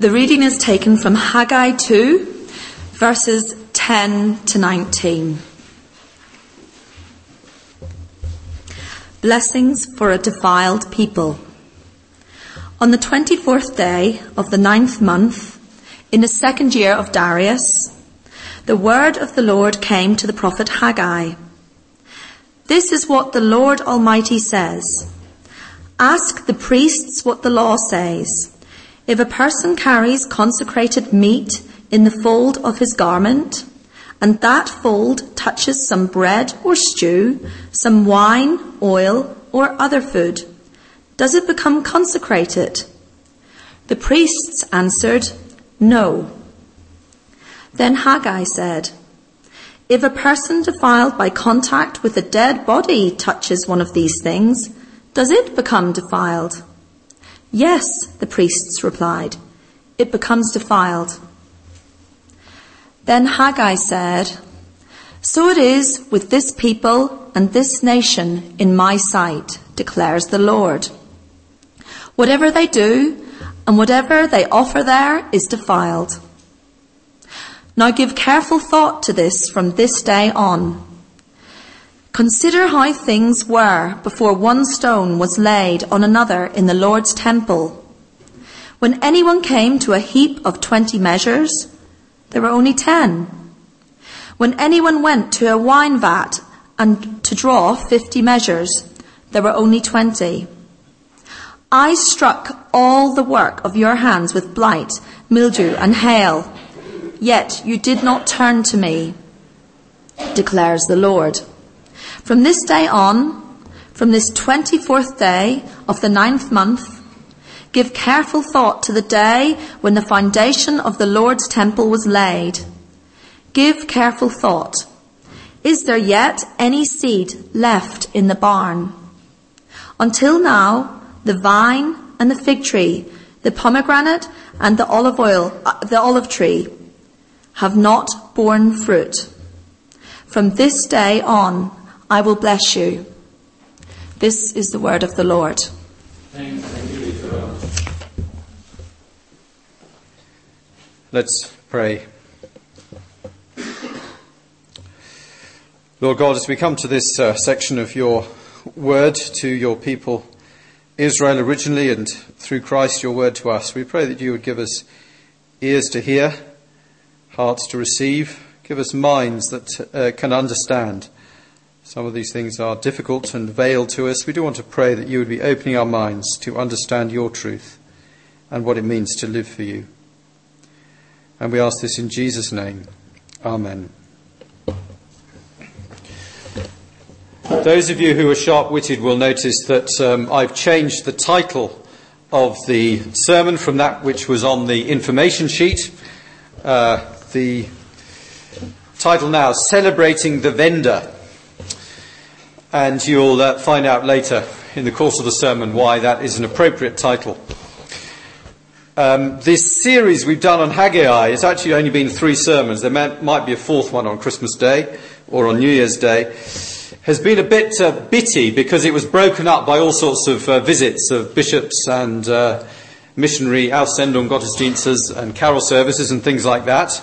The reading is taken from Haggai 2, verses 10 to 19. Blessings for a defiled people. On the 24th day of the 9th month, in the 2nd year of Darius, the word of the Lord came to the prophet Haggai. This is what the Lord Almighty says. Ask the priests what the law says. If a person carries consecrated meat in the fold of his garment, and that fold touches some bread or stew, some wine, oil, or other food, does it become consecrated? The priests answered, No. Then Haggai said, If a person defiled by contact with a dead body touches one of these things, does it become defiled? Yes, the priests replied, it becomes defiled. Then Haggai said, So it is with this people and this nation in my sight, declares the Lord. Whatever they do and whatever they offer there is defiled. Now give careful thought to this from this day on. Consider how things were before one stone was laid on another in the Lord's temple. When anyone came to a heap of 20 measures, there were only 10. When anyone went to a wine vat and to draw 50 measures, there were only 20. I struck all the work of your hands with blight, mildew, and hail, yet you did not turn to me, declares the Lord. From this day on, from this 24th day of the 9th month, give careful thought to the day when the foundation of the Lord's temple was laid. Give careful thought. Is there yet any seed left in the barn? Until now, the vine and the fig tree, the pomegranate and the olive tree have not borne fruit. From this day on, I will bless you. This is the word of the Lord. Thanks be to God. Let's pray. Lord God, as we come to this section of your word to your people, Israel originally, and through Christ your word to us, we pray that you would give us ears to hear, hearts to receive, give us minds that can understand. Some of these things are difficult and veiled to us. We do want to pray that you would be opening our minds to understand your truth and what it means to live for you. And we ask this in Jesus' name. Amen. Those of you who are sharp-witted will notice that I've changed the title of the sermon from that which was on the information sheet. The title now, Celebrating the Vendor. And you'll find out later in the course of the sermon why that is an appropriate title. This series we've done on Haggai, it's actually only been 3 sermons. There might be a 4th one on Christmas Day or on New Year's Day. Has been a bit bitty because it was broken up by all sorts of visits of bishops and missionary Aussendung Gottesdienstes and carol services and things like that.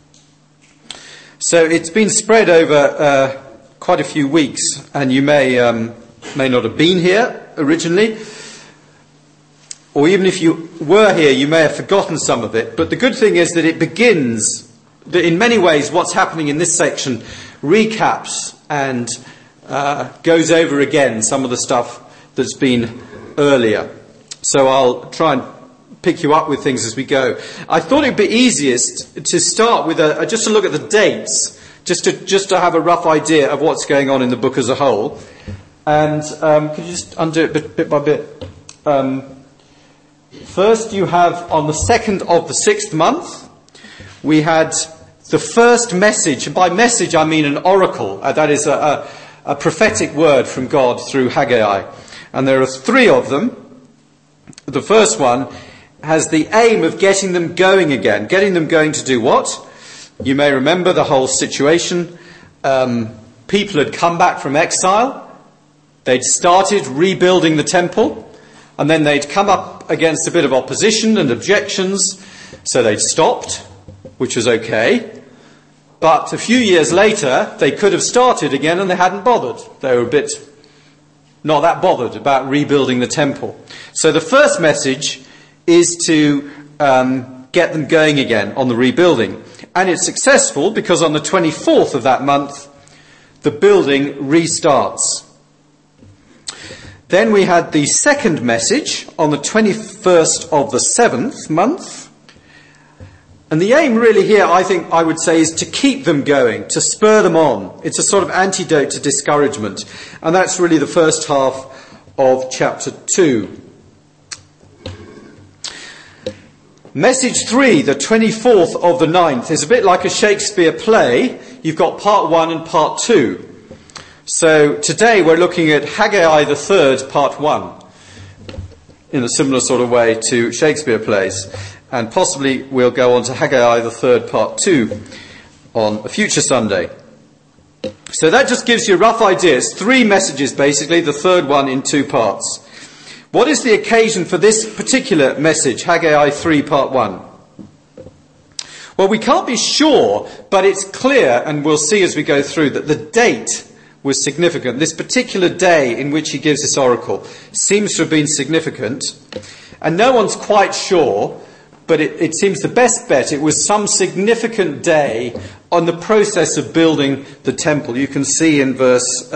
So it's been spread over quite a few weeks, and you may not have been here originally, or even if you were here, you may have forgotten some of it. But the good thing is that it begins, that in many ways what's happening in this section recaps and goes over again some of the stuff that's been earlier. So I'll try and pick you up with things as we go. I thought it'd be easiest to start with just to look at the dates, just to have a rough idea of what's going on in the book as a whole. And could you just undo it bit by bit? First, you have on the 2nd of the 6th month, we had the first message. And by message, I mean an oracle. That is a prophetic word from God through Haggai. And there are 3 of them. The first one has the aim of getting them going again. Getting them going to do what? You may remember the whole situation. People had come back from exile. They'd started rebuilding the temple. And then they'd come up against a bit of opposition and objections. So they'd stopped, which was okay. But a few years later, they could have started again and they hadn't bothered. They were a bit not that bothered about rebuilding the temple. So the first message is to get them going again on the rebuilding. And it's successful because on the 24th of that month, the building restarts. Then we had the second message on the 21st of the 7th month. And the aim really here, I think I would say, is to keep them going, to spur them on. It's a sort of antidote to discouragement. And that's really the first half of chapter 2. Message 3, the 24th of the 9th, is a bit like a Shakespeare play. You've got part 1 and part 2. So today we're looking at Haggai the 3rd, part 1, in a similar sort of way to Shakespeare plays. And possibly we'll go on to Haggai the 3rd, part 2 on a future Sunday. So that just gives you a rough idea. It's 3 messages basically, the third one in 2 parts. What is the occasion for this particular message, Haggai 3, part 1? Well, we can't be sure, but it's clear, and we'll see as we go through, that the date was significant. This particular day in which he gives this oracle seems to have been significant, and no one's quite sure, but it seems the best bet. It was some significant day on the process of building the temple. You can see in verse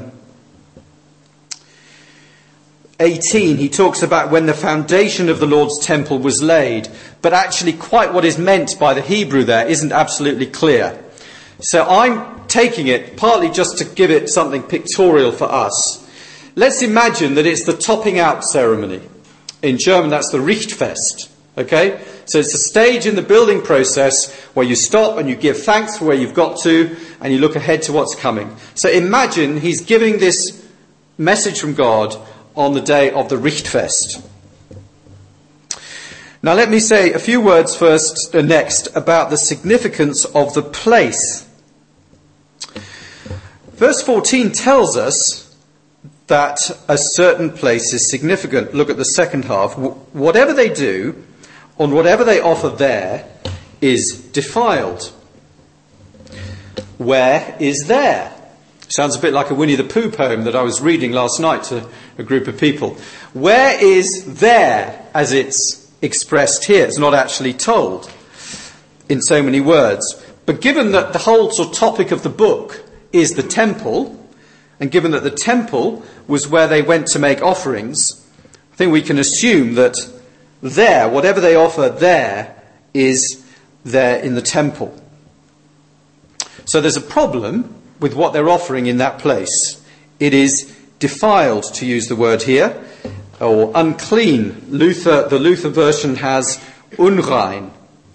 18, he talks about when the foundation of the Lord's temple was laid, but actually quite what is meant by the Hebrew there isn't absolutely clear. So I'm taking it partly just to give it something pictorial for us. Let's imagine that it's the topping out ceremony. In German, that's the Richtfest. Okay? So it's a stage in the building process where you stop and you give thanks for where you've got to and you look ahead to what's coming. So imagine he's giving this message from God on the day of the Richtfest. Now let me say a few words next about the significance of the place. Verse 14 tells us that a certain place is significant. Look at the second half. Whatever they do, on whatever they offer there, is defiled. Where is there? Sounds a bit like a Winnie the Pooh poem that I was reading last night to a group of people. Where is there, as it's expressed here? It's not actually told in so many words. But given that the whole sort of topic of the book is the temple, and given that the temple was where they went to make offerings, I think we can assume that there, whatever they offer there, is there in the temple. So there's a problem with what they're offering in that place. It is defiled, to use the word here, or unclean. The Luther version has unrein.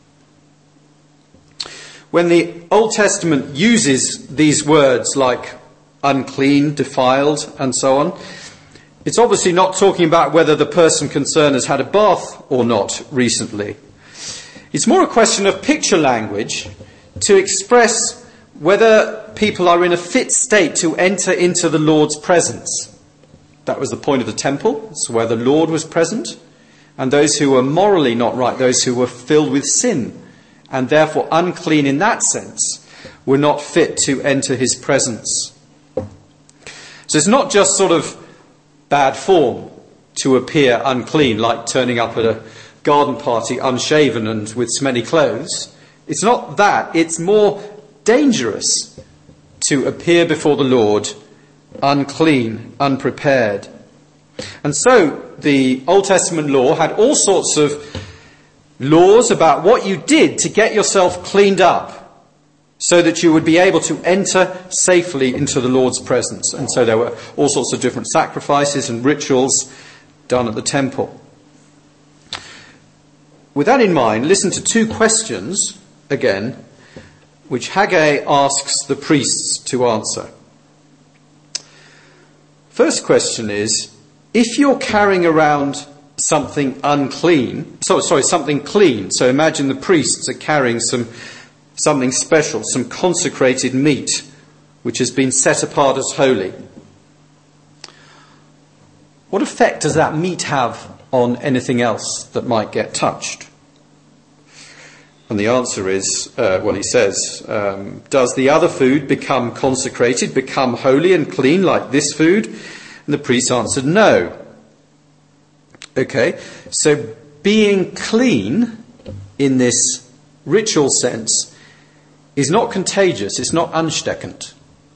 When the Old Testament uses these words like unclean, defiled, and so on, it's obviously not talking about whether the person concerned has had a bath or not recently. It's more a question of picture language to express whether people are in a fit state to enter into the Lord's presence. That was the point of the temple. It's where the Lord was present. And those who were morally not right, those who were filled with sin, and therefore unclean in that sense, were not fit to enter his presence. So it's not just sort of bad form to appear unclean, like turning up at a garden party unshaven and with smelly clothes. It's not that. It's more dangerous to appear before the Lord unclean, unprepared. And so the Old Testament law had all sorts of laws about what you did to get yourself cleaned up so that you would be able to enter safely into the Lord's presence. And so there were all sorts of different sacrifices and rituals done at the temple. With that in mind, listen to 2 questions, again, which Haggai asks the priests to answer. First question is, if you're carrying around something something clean, so imagine the priests are carrying something special, some consecrated meat, which has been set apart as holy. What effect does that meat have on anything else that might get touched? And the answer is, he says, does the other food become consecrated, become holy and clean like this food? And the priest answered, no. Okay, so being clean in this ritual sense is not contagious, it's not ansteckend.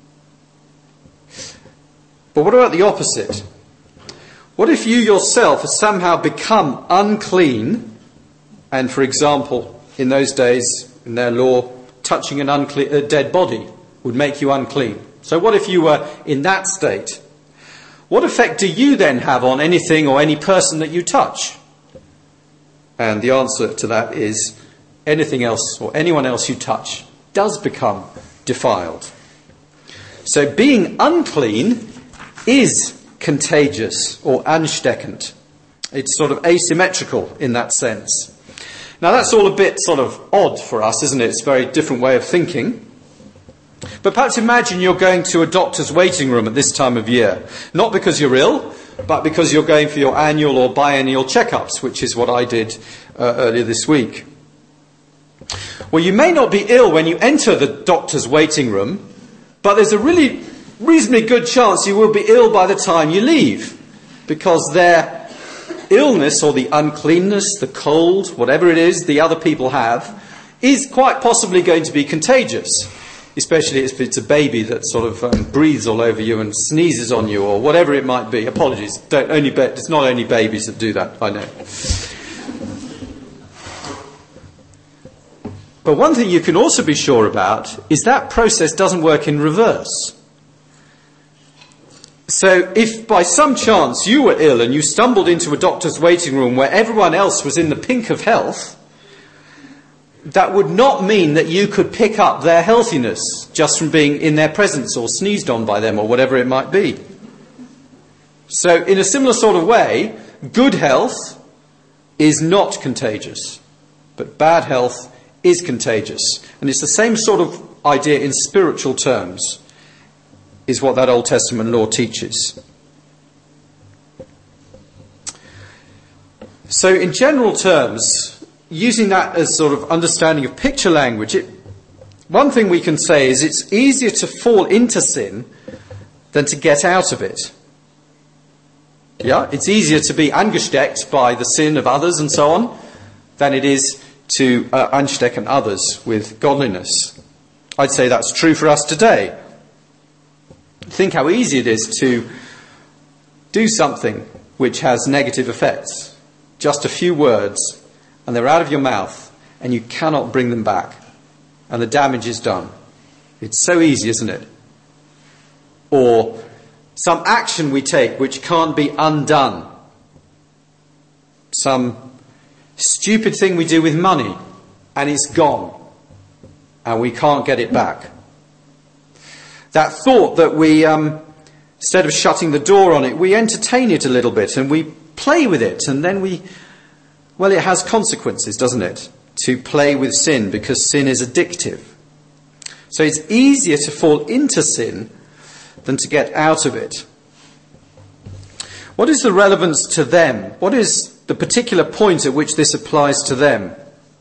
But what about the opposite? What if you yourself have somehow become unclean, and for example, in those days, in their law, touching a dead body would make you unclean. So what if you were in that state? What effect do you then have on anything or any person that you touch? And the answer to that is anything else or anyone else you touch does become defiled. So being unclean is contagious or ansteckend. It's sort of asymmetrical in that sense. Now that's all a bit sort of odd for us, isn't it? It's a very different way of thinking. But perhaps imagine you're going to a doctor's waiting room at this time of year. Not because you're ill, but because you're going for your annual or biennial checkups, which is what I did earlier this week. Well, you may not be ill when you enter the doctor's waiting room, but there's a really reasonably good chance you will be ill by the time you leave, because their illness or the uncleanness, the cold, whatever it is the other people have, is quite possibly going to be contagious, especially if it's a baby that sort of breathes all over you and sneezes on you or whatever it might be. Apologies, it's not only babies that do that, I know. But one thing you can also be sure about is that process doesn't work in reverse. So if by some chance you were ill and you stumbled into a doctor's waiting room where everyone else was in the pink of health, that would not mean that you could pick up their healthiness just from being in their presence or sneezed on by them or whatever it might be. So in a similar sort of way, good health is not contagious, but bad health is contagious. And it's the same sort of idea in spiritual terms, is what that Old Testament law teaches. So in general terms, using that as sort of understanding of picture language, one thing we can say is it's easier to fall into sin than to get out of it. Yeah, it's easier to be angesteckt by the sin of others and so on than it is to anstecken others with godliness. I'd say that's true for us today. Think how easy it is to do something which has negative effects. Just a few words, and they're out of your mouth, and you cannot bring them back, and the damage is done. It's so easy, isn't it? Or some action we take which can't be undone. Some stupid thing we do with money, and it's gone, and we can't get it back. That thought that we, instead of shutting the door on it, we entertain it a little bit and we play with it, and then it has consequences, doesn't it, to play with sin, because sin is addictive. So it's easier to fall into sin than to get out of it. What is the relevance to them? What is the particular point at which this applies to them?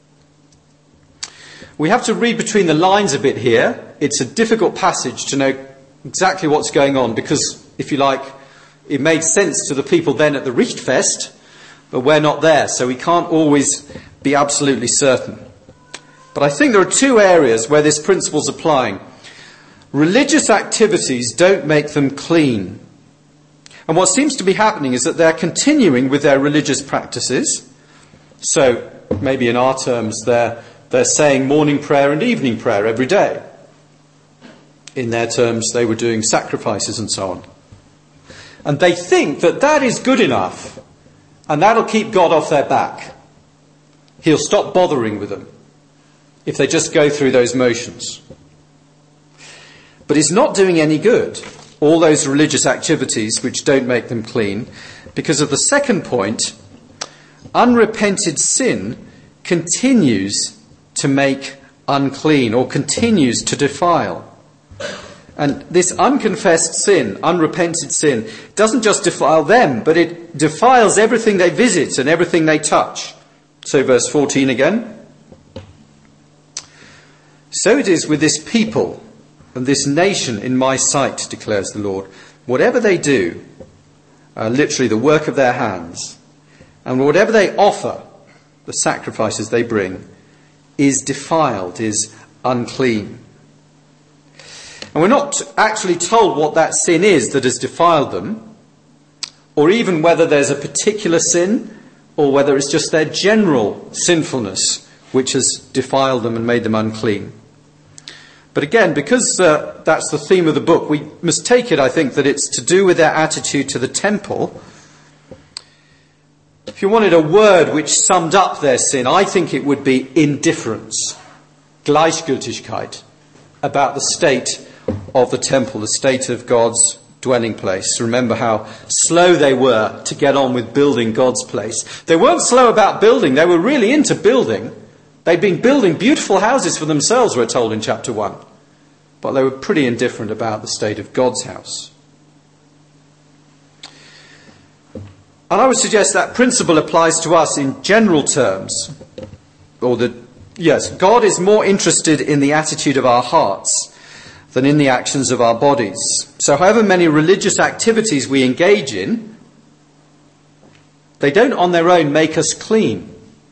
We have to read between the lines a bit here. It's a difficult passage to know exactly what's going on, because, if you like, it made sense to the people then at the Richtfest, but we're not there, so we can't always be absolutely certain. But I think there are two areas where this principle's applying. Religious activities don't make them clean. And what seems to be happening is that they're continuing with their religious practices. So, maybe in our terms, they're saying morning prayer and evening prayer every day. In their terms, they were doing sacrifices and so on. And they think that that is good enough, and that'll keep God off their back. He'll stop bothering with them if they just go through those motions. But it's not doing any good, all those religious activities which don't make them clean, because of the second point, unrepented sin continues to make unclean or continues to defile. And this unconfessed sin, unrepented sin, doesn't just defile them, but it defiles everything they visit and everything they touch. So verse 14 again. So it is with this people and this nation in my sight, declares the Lord. Whatever they do, literally the work of their hands, and whatever they offer, the sacrifices they bring, is defiled, is unclean. And we're not actually told what that sin is that has defiled them, or even whether there's a particular sin, or whether it's just their general sinfulness which has defiled them and made them unclean. But again, because that's the theme of the book, we must take it, I think, that it's to do with their attitude to the temple. If you wanted a word which summed up their sin, I think it would be indifference, Gleichgültigkeit, about the state of the temple, the state of God's dwelling place. Remember how slow they were to get on with building God's place. They weren't slow about building, they were really into building. They'd been building beautiful houses for themselves, we're told in chapter 1. But they were pretty indifferent about the state of God's house. And I would suggest that principle applies to us in general terms. Yes, God is more interested in the attitude of our hearts than in the actions of our bodies. So however many religious activities we engage in, they don't on their own make us clean.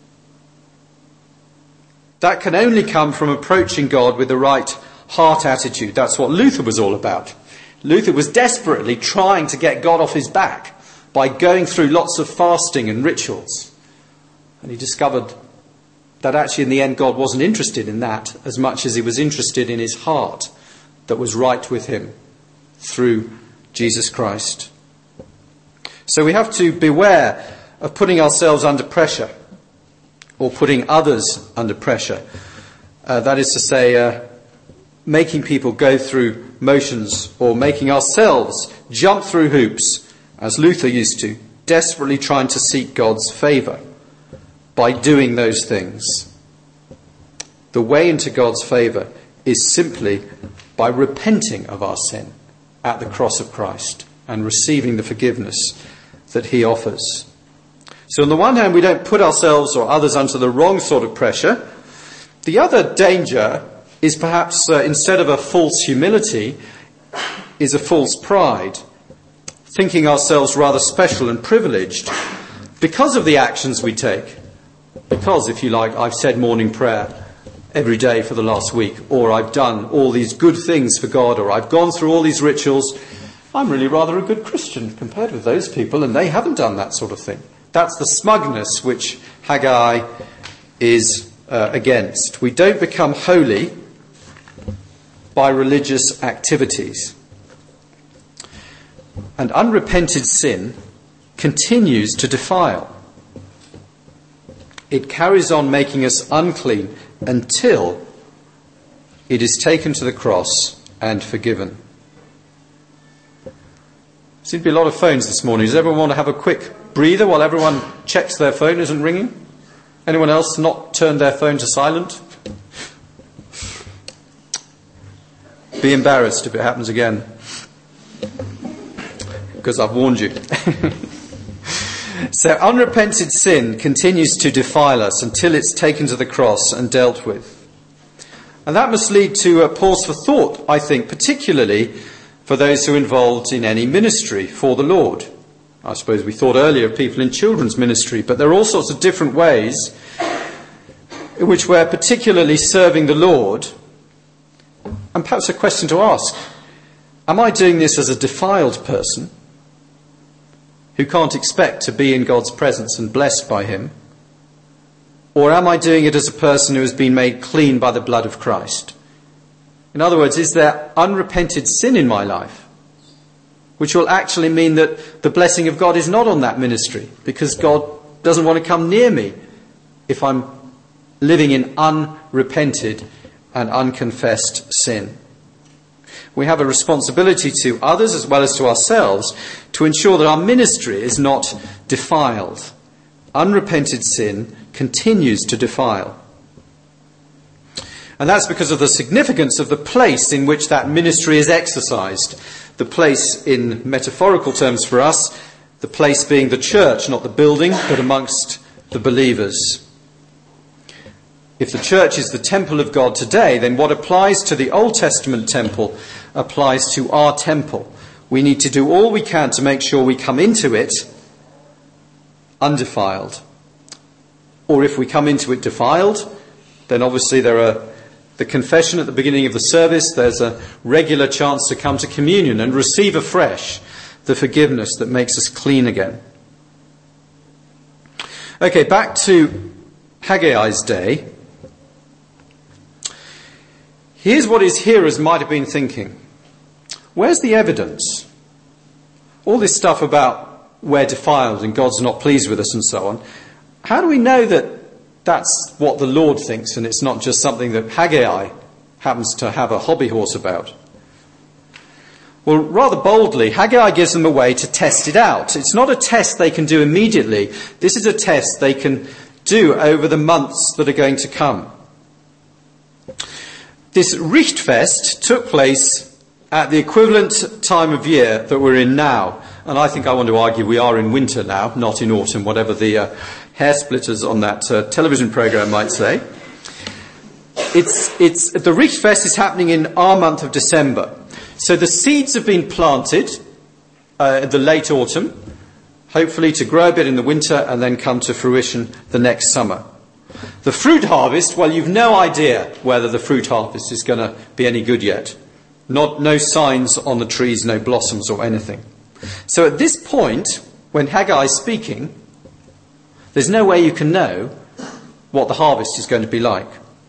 That can only come from approaching God with the right heart attitude. That's what Luther was all about. Luther was desperately trying to get God off his back by going through lots of fasting and rituals. And he discovered that actually in the end God wasn't interested in that as much as he was interested in his heart that was right with him through Jesus Christ. So we have to beware of putting ourselves under pressure, or putting others under pressure. That is to say, making people go through motions, or making ourselves jump through hoops, as Luther used to, desperately trying to seek God's favour by doing those things. The way into God's favour is simply by repenting of our sin at the cross of Christ and receiving the forgiveness that he offers. So on the one hand, we don't put ourselves or others under the wrong sort of pressure. The other danger is perhaps, instead of a false humility, is a false pride, thinking ourselves rather special and privileged because of the actions we take. Because, if you like, I've said morning prayer every day for the last week, or I've done all these good things for God, or I've gone through all these rituals. I'm really rather a good Christian compared with those people, and they haven't done that sort of thing. That's the smugness which Haggai is against. We don't become holy by religious activities. And unrepented sin continues to defile. It carries on making us unclean until it is taken to the cross and forgiven. Seems to be a lot of phones this morning. Does everyone want to have a quick breather while everyone checks their phone isn't ringing? Anyone else not turned their phone to silent? Be embarrassed if it happens again, because I've warned you. So unrepented sin continues to defile us until it's taken to the cross and dealt with. And that must lead to a pause for thought, I think, particularly for those who are involved in any ministry for the Lord. I suppose we thought earlier of people in children's ministry, but there are all sorts of different ways in which we're particularly serving the Lord. And perhaps a question to ask, am I doing this as a defiled person who can't expect to be in God's presence and blessed by him? Or am I doing it as a person who has been made clean by the blood of Christ? In other words, is there unrepented sin in my life, which will actually mean that the blessing of God is not on that ministry, because God doesn't want to come near me if I'm living in unrepented and unconfessed sin? We have a responsibility to others as well as to ourselves to ensure that our ministry is not defiled. Unrepented sin continues to defile. And that's because of the significance of the place in which that ministry is exercised. The place in metaphorical terms for us, the place being the church, not the building, but amongst the believers. If the church is the temple of God today, then what applies to the Old Testament temple applies to our temple. We need to do all we can to make sure we come into it undefiled. Or if we come into it defiled, then obviously there are the confession at the beginning of the service. There's a regular chance to come to communion and receive afresh the forgiveness that makes us clean again. Okay, back to Haggai's day. Here's what his hearers might have been thinking. Where's the evidence? All this stuff about we're defiled and God's not pleased with us and so on. How do we know that that's what the Lord thinks and it's not just something that Haggai happens to have a hobby horse about? Well, rather boldly, Haggai gives them a way to test it out. It's not a test they can do immediately. This is a test they can do over the months that are going to come. This Richtfest took place at the equivalent time of year that we're in now. And I think I want to argue we are in winter now, not in autumn, whatever the hair splitters on that television programme might say. The Richtfest is happening in our month of December. So the seeds have been planted in the late autumn, hopefully to grow a bit in the winter and then come to fruition the next summer. The fruit harvest, well, you've no idea whether the fruit harvest is going to be any good yet. No signs on the trees, no blossoms or anything. So at this point, when Haggai is speaking, there's no way you can know what the harvest is going to be like.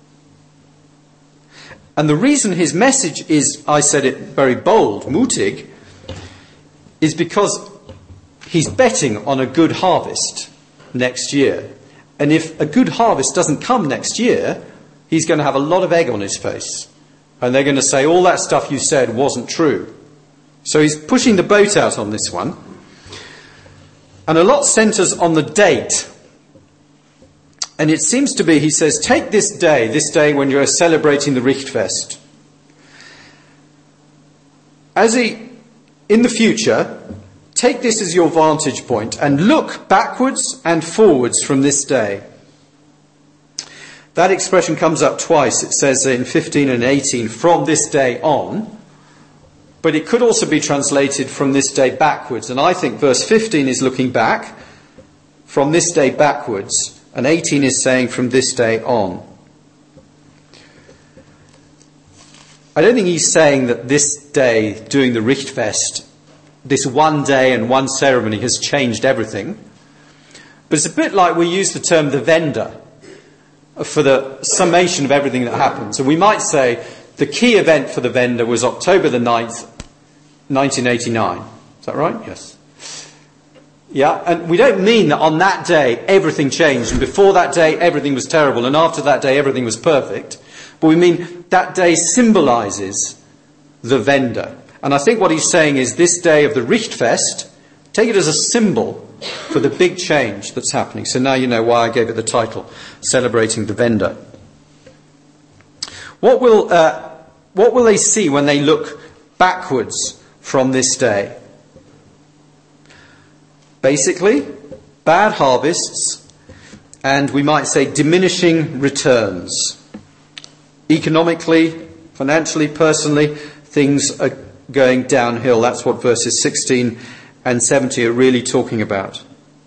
And the reason his message is, I said it very bold, mutig, is because he's betting on a good harvest next year. And if a good harvest doesn't come next year, he's going to have a lot of egg on his face. And they're going to say, all that stuff you said wasn't true. So he's pushing the boat out on this one. And a lot centres on the date. And it seems to be, he says, take this day when you're celebrating the Richtfest. In the future, take this as your vantage point and look backwards and forwards from this day. That expression comes up twice. It says in 15 and 18, from this day on. But it could also be translated from this day backwards. And I think verse 15 is looking back, from this day backwards. And 18 is saying from this day on. I don't think he's saying that this day, doing the Richtfest, this one day and one ceremony has changed everything. But it's a bit like we use the term the vendor for the summation of everything that happens. And we might say the key event for the vendor was October the 9th, 1989. Is that right? Yes. Yeah, and we don't mean that on that day everything changed, and before that day everything was terrible, and after that day everything was perfect. But we mean that day symbolises the vendor. And I think what he's saying is this day of the Richtfest, take it as a symbol for the big change that's happening. So now you know why I gave it the title, Celebrating the Vendor. What will they see when they look backwards from this day? Basically, bad harvests and we might say diminishing returns. Economically, financially, personally, things are going downhill. That's what verses 16 and 70 are really talking about.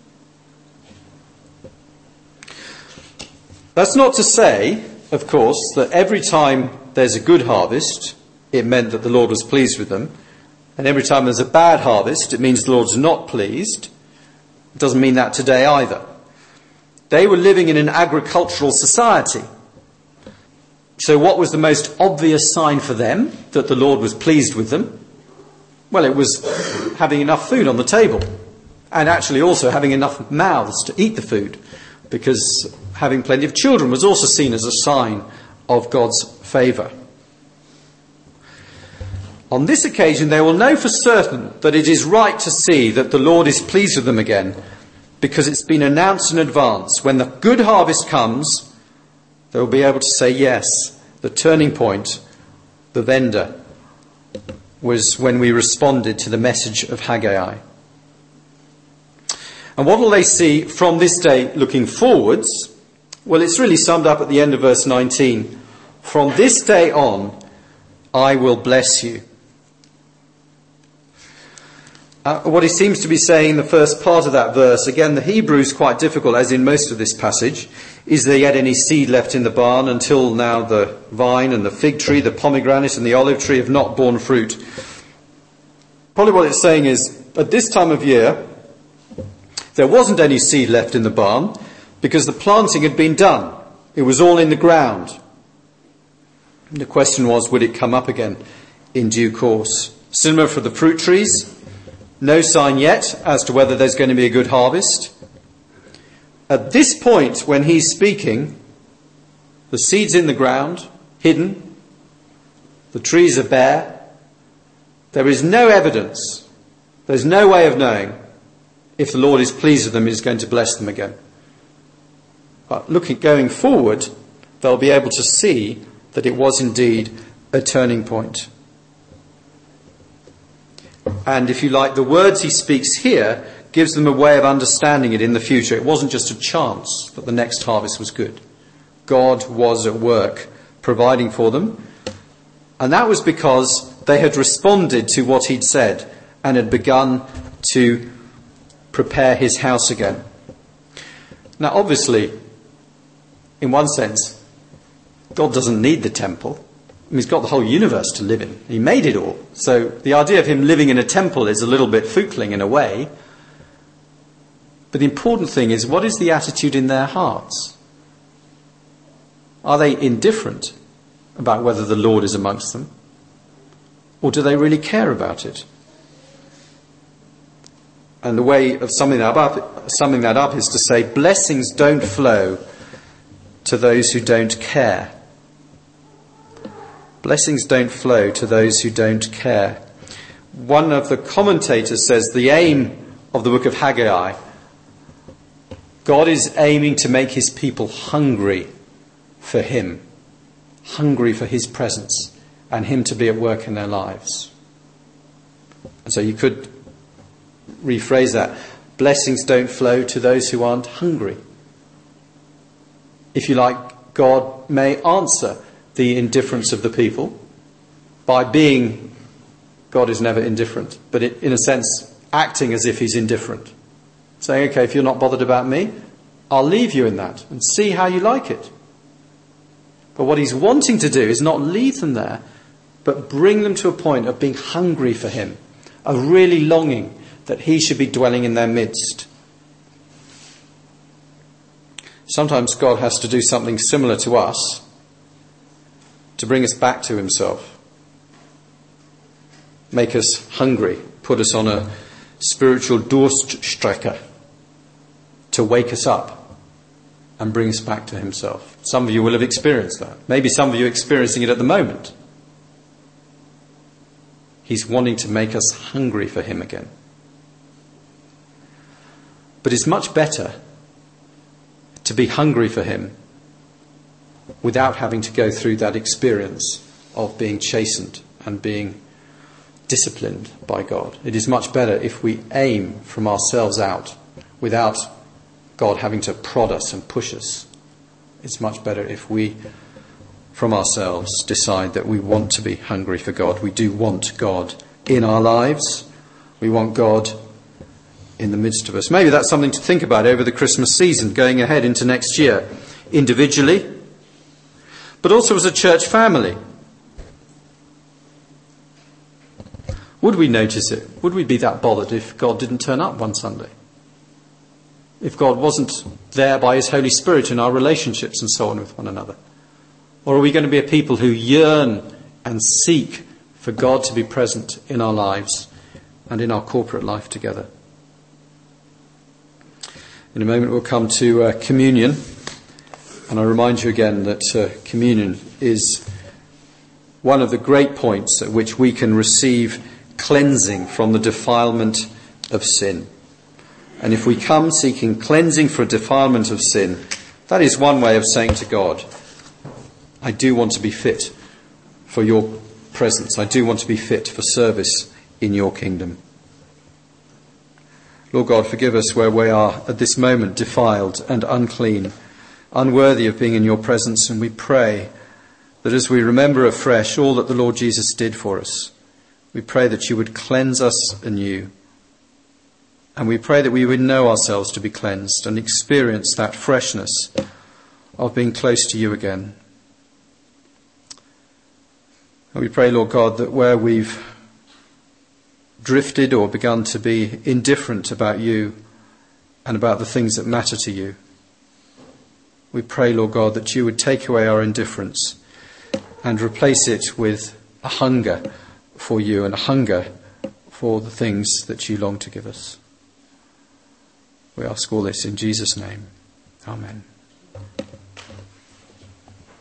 That's not to say, of course, that every time there's a good harvest, it meant that the Lord was pleased with them. And every time there's a bad harvest, it means the Lord's not pleased. It doesn't mean that today either. They were living in an agricultural society. So what was the most obvious sign for them that the Lord was pleased with them? Well, it was having enough food on the table. And actually also having enough mouths to eat the food. Because having plenty of children was also seen as a sign of God's favour. On this occasion, they will know for certain that it is right to see that the Lord is pleased with them again, because it's been announced in advance. When the good harvest comes, they will be able to say, yes, the turning point, the vendor, was when we responded to the message of Haggai. And what will they see from this day looking forwards? Well, it's really summed up at the end of verse 19. From this day on, I will bless you. What he seems to be saying in the first part of that verse, again, the Hebrew is quite difficult, as in most of this passage. Is there yet any seed left in the barn? Until now the vine and the fig tree, the pomegranate and the olive tree have not borne fruit. Probably what it's saying is, at this time of year, there wasn't any seed left in the barn because the planting had been done. It was all in the ground. And the question was, would it come up again in due course? Similar for the fruit trees. No sign yet as to whether there's going to be a good harvest. At this point, when he's speaking, the seed's in the ground, hidden. The trees are bare. There is no evidence. There's no way of knowing if the Lord is pleased with them and is going to bless them again. But going forward, they'll be able to see that it was indeed a turning point. And if you like, the words he speaks here gives them a way of understanding it in the future. It wasn't just a chance that the next harvest was good. God was at work providing for them. And that was because they had responded to what he'd said and had begun to prepare his house again. Now, obviously, in one sense, God doesn't need the temple. He's got the whole universe to live in. He made it all. So the idea of him living in a temple is a little bit footling in a way. But the important thing is, what is the attitude in their hearts? Are they indifferent about whether the Lord is amongst them? Or do they really care about it? And the way of summing that up is to say, blessings don't flow to those who don't care. Blessings don't flow to those who don't care. One of the commentators says the aim of the book of Haggai, God is aiming to make his people hungry for him, hungry for his presence and him to be at work in their lives. And so you could rephrase that. Blessings don't flow to those who aren't hungry. If you like, God may answer the indifference of the people by being, God is never indifferent, but in a sense, acting as if he's indifferent. Saying, okay, if you're not bothered about me, I'll leave you in that and see how you like it. But what he's wanting to do is not leave them there, but bring them to a point of being hungry for him, of really longing that he should be dwelling in their midst. Sometimes God has to do something similar to us to bring us back to himself, make us hungry, put us on a spiritual Durststrecke to wake us up and bring us back to himself. Some of you will have experienced that. Maybe some of you are experiencing it at the moment. He's wanting to make us hungry for him again. But it's much better to be hungry for him without having to go through that experience of being chastened and being disciplined by God. It is much better if we aim from ourselves out without God having to prod us and push us. It's much better if we, from ourselves, decide that we want to be hungry for God. We do want God in our lives. We want God in the midst of us. Maybe that's something to think about over the Christmas season, going ahead into next year, individually, but also as a church family. Would we notice it? Would we be that bothered if God didn't turn up one Sunday? If God wasn't there by his Holy Spirit in our relationships and so on with one another? Or are we going to be a people who yearn and seek for God to be present in our lives and in our corporate life together? In a moment we'll come to communion. And I remind you again that communion is one of the great points at which we can receive cleansing from the defilement of sin. And if we come seeking cleansing for defilement of sin, that is one way of saying to God, I do want to be fit for your presence. I do want to be fit for service in your kingdom. Lord God, forgive us where we are at this moment defiled and unclean. unworthy of being in your presence, and we pray that as we remember afresh all that the Lord Jesus did for us, we pray that you would cleanse us anew. And we pray that we would know ourselves to be cleansed and experience that freshness of being close to you again. And we pray, Lord God, that where we've drifted or begun to be indifferent about you and about the things that matter to you, we pray, Lord God, that you would take away our indifference and replace it with a hunger for you and a hunger for the things that you long to give us. We ask all this in Jesus' name. Amen.